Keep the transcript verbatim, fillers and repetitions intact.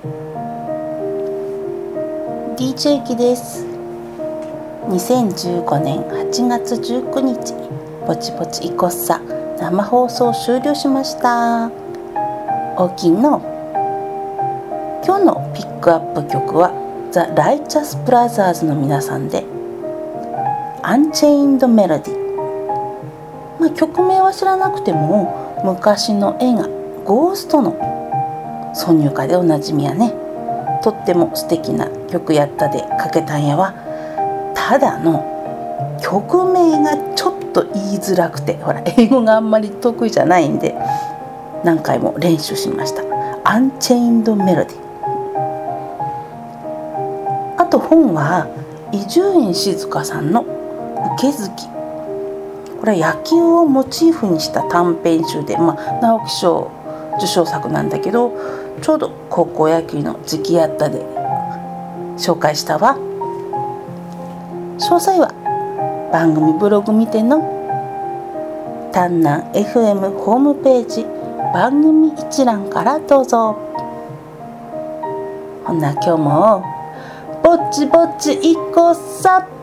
ディージェー キです。にせんじゅうごねんはちがつじゅうくにち、ぼちぼちいこっさ生放送終了しました。おきの今日のピックアップ曲はザ・ライチャス・ブラザーズの皆さんでアンチェインド・メロディ。まあ、曲名は知らなくても昔の映画ゴーストの挿入歌でおなじみやね。とっても素敵な曲やったでかけたんやわ。ただの曲名がちょっと言いづらくて、ほら英語があんまり得意じゃないんで何回も練習しました。アンチェインドメロディ。あと本は伊集院静香さんの受け月。これは野球をモチーフにした短編集で、まあ、直木賞受賞作なんだけど、ちょうど高校野球の時期やったで紹介したわ。詳細は番組ブログ見ての。丹南 エフエム ホームページ番組一覧からどうぞ。ほな今日もぼちぼちいこっさ。